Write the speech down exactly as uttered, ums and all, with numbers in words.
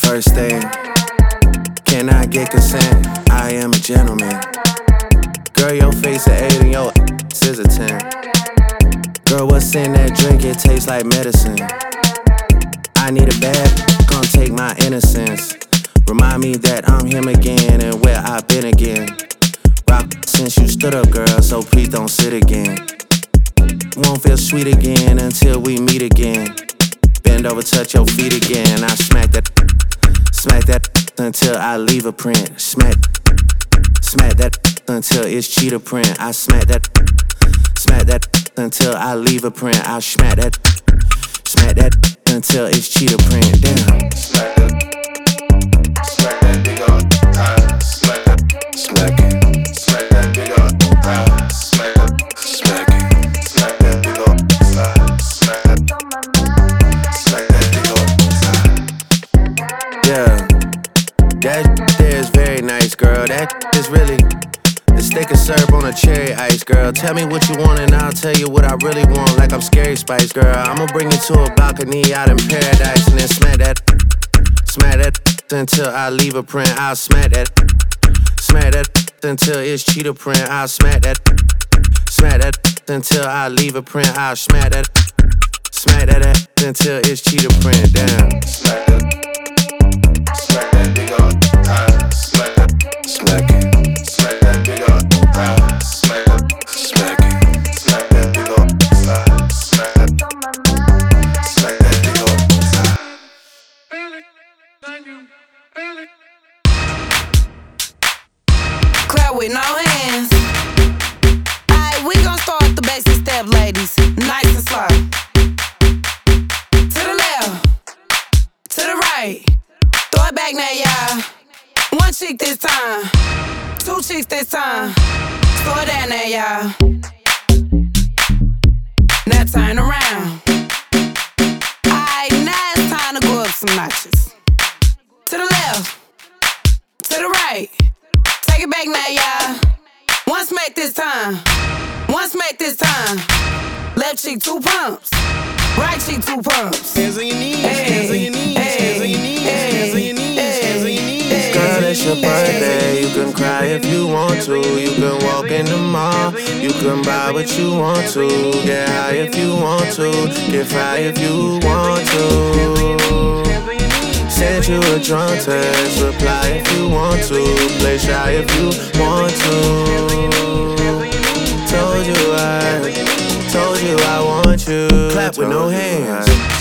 First thing, can I get consent? I am a gentleman. Girl, your face a eight and your ass is a ten. Girl, what's in that drink? It tastes like medicine. I need a bad, come take my innocence. Remind me that I'm him again and where I've been again. Rock since you stood up, girl, so please don't sit again. Won't feel sweet again until we meet again. Bend over, touch your feet again. I smack that, smack that until I leave a print. Smack, smack that until it's cheetah print. I smack that, smack that until I leave a print. I smack that, smack that until it's cheetah print. Damn. Smack that, smack that big old time. Smack that, smack it, smack that big old time. Smack that, smack it, smack that big old time. Smack that, smack that big old time. yeah. That there is very nice, girl. That is really the stick of syrup on a cherry ice, girl. Tell me what you want and I'll tell you what I really want. Like I'm Scary Spice, girl. I'ma bring you to a balcony out in paradise and then smack that, smack that until I leave a print. I'll smack that, smack that until it's cheetah print. I'll smack that, smack that until I leave a print. I'll smack that, smack that until it's cheetah print. Damn. Smack that, smack that big old time. Smack that, Smack it, smack that big old time. Smack that, smack it. smack that big old time. Smack that, smack that big old time. Clap with no hands. Alright, we gon' start the basic step, ladies. Nice and slow. To the left, to the right. Throw it back now, y'all. One cheek this time, two cheeks this time. Slow it down now, y'all. Now turn around. Alright, now it's time to go up some notches. To the left, to the right. Take it back now, y'all. One smack this time. One smack this time. Left cheek, two pumps. Right cheek, two pumps. Hands on your knees, Hey, hands on your knees, hands on your knees, hey, hands on your knees, hands on your knees. Girl, it's your birthday. You can cry if you want to. You can walk in the mall. You can buy what you want to. Get high if you want to. Get fly if you want to. Send you a drunk text. Reply if you want to. Play shy if you want to. Told you I, told you I want you. Clap with no hands.